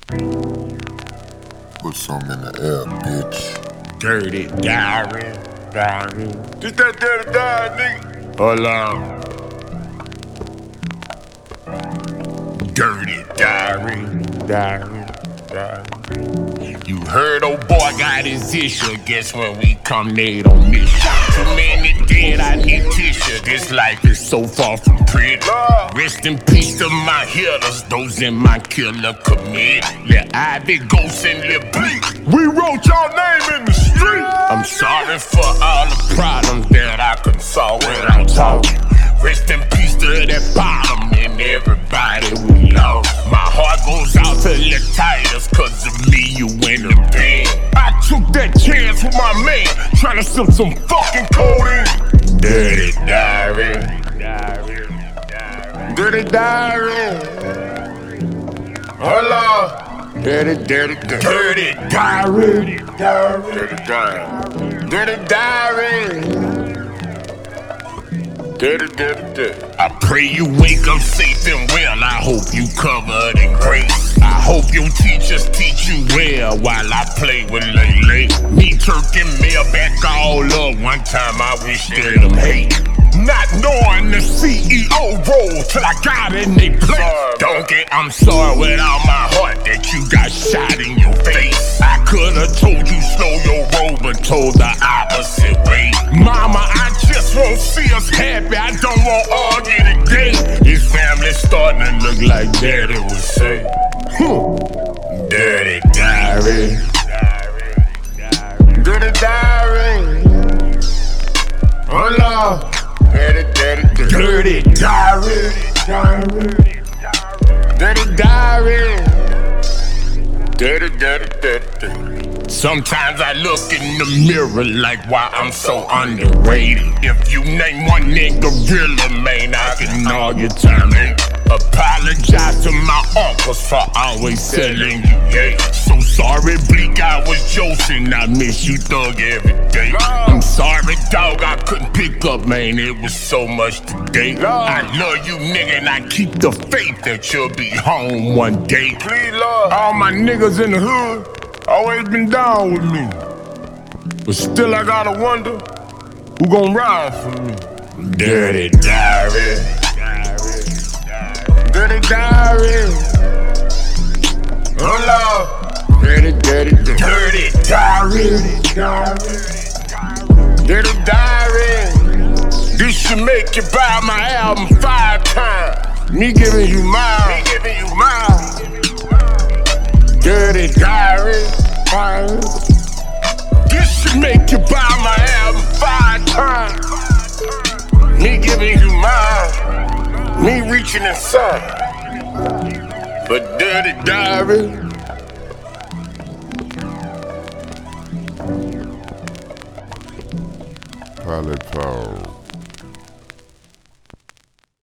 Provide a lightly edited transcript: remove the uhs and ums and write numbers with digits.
Put some in the air, bitch. Dirty diary. This that dirty diary, nigga. Hold on. Dirty diary. You heard old boy got his issue. Guess when we come, they don't miss you. Too many dead, I need tissue. This life is so far from pretty. Rest in peace to my healers, those in my killer commit. Lil' Ivy, Ghost, and Lil' Bleak. We wrote your name in the street. I'm sorry for all the problems that I could solve without talking. Rest in peace to that bottom and everybody we lost. My heart goes out to Lil' Titus, cause of me you in the band. I took that chance with my man, tryna sip some fucking codeine. Dirty diary. Dirty diary. Hold on. Dirty diary. Dirty diary. I pray you wake up safe and well. I hope you covered in grace. I hope your teachers teach you well while I play with Lele. Me, Turk, and Mel back all up. One time I wish that them hate. Not knowing the CEO role till I got in they place. Donkey, I'm sorry with all my heart that you got shot in your face. I could've told you slow your roll, but told the opposite way. Mama, I just won't see us happy. I don't want argue today. This family's starting to look like Daddy would say. Dirty diary. Dirty diary. Hold on. Dirty diary. Sometimes I look in the mirror like why I'm so underrated. If you name one nigga gorilla, man, I can argue time. Apologize to my uncles for always telling you gay. So sorry, Bleak, I was joking. I miss you, thug, every day. I'm sorry, dog, I couldn't pick up, man. It was so much today. I love you, nigga, and I keep the faith that you'll be home one day. Please, Lord. All my niggas in the hood always been down with me. But still, I gotta wonder who gon' ride for me. Dirty diary. Dirty diary. Hold on. Dirty diary. Dirty diary. This should make you buy my album 5 times. Me giving you mine. Dirty diary. This should make you buy my album 5 times. Me giving you mine. Me reaching inside. But dirty diary. Pilot Power.